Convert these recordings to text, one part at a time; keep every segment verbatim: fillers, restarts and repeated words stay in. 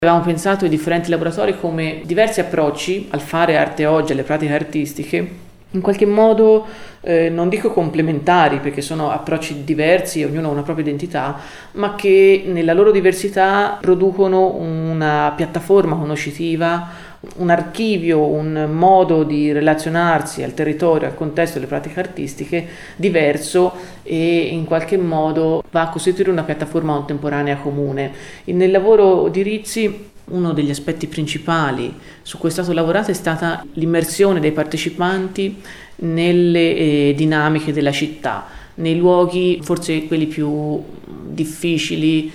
Avevamo pensato ai differenti laboratori come diversi approcci al fare arte oggi, alle pratiche artistiche, in qualche modo eh, non dico complementari perché sono approcci diversi, ognuno ha una propria identità, ma che nella loro diversità producono una piattaforma conoscitiva, un archivio, un modo di relazionarsi al territorio, al contesto delle pratiche artistiche diverso e in qualche modo va a costituire una piattaforma contemporanea comune. E nel lavoro di Rizzi uno degli aspetti principali su cui è stato lavorato è stata l'immersione dei partecipanti nelle eh, dinamiche della città, nei luoghi forse quelli più difficili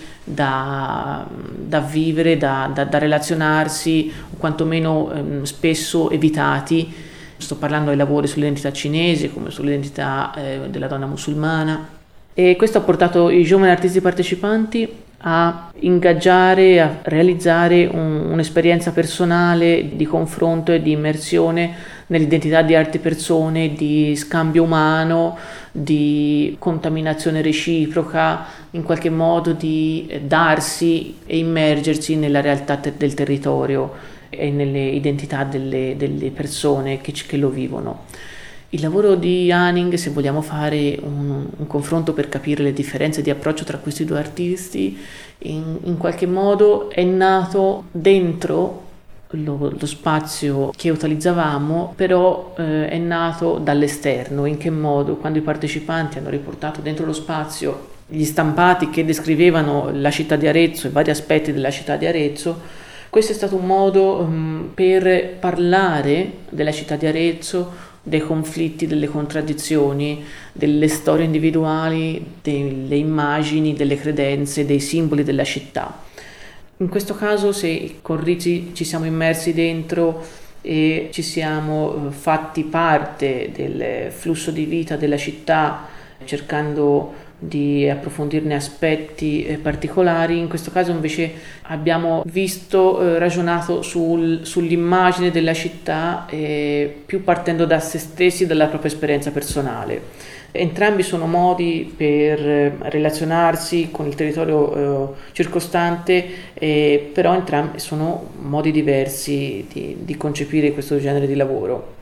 da, da vivere, da, da, da relazionarsi, o quantomeno ehm, spesso evitati. Sto parlando ai lavori sull'identità cinese, come sull'identità eh, della donna musulmana. E questo ha portato i giovani artisti partecipanti a ingaggiare, a realizzare un, un'esperienza personale di confronto e di immersione nell'identità di altre persone, di scambio umano, di contaminazione reciproca, in qualche modo di darsi e immergersi nella realtà te- del territorio e nelle identità delle, delle persone che, che lo vivono. Il lavoro di Hanning, se vogliamo fare un, un confronto per capire le differenze di approccio tra questi due artisti, in, in qualche modo è nato dentro lo, lo spazio che utilizzavamo, però eh, è nato dall'esterno. In che modo? Quando i partecipanti hanno riportato dentro lo spazio gli stampati che descrivevano la città di Arezzo e vari aspetti della città di Arezzo, questo è stato un modo um, per parlare della città di Arezzo, dei conflitti, delle contraddizioni, delle storie individuali, delle immagini, delle credenze, dei simboli della città. In questo caso, se con Rizzi ci siamo immersi dentro e ci siamo fatti parte del flusso di vita della città, cercando di approfondirne aspetti eh, particolari, in questo caso invece abbiamo visto, eh, ragionato sul, sull'immagine della città eh, più partendo da se stessi, dalla propria esperienza personale. Entrambi sono modi per eh, relazionarsi con il territorio eh, circostante, eh, però entrambi sono modi diversi di, di concepire questo genere di lavoro.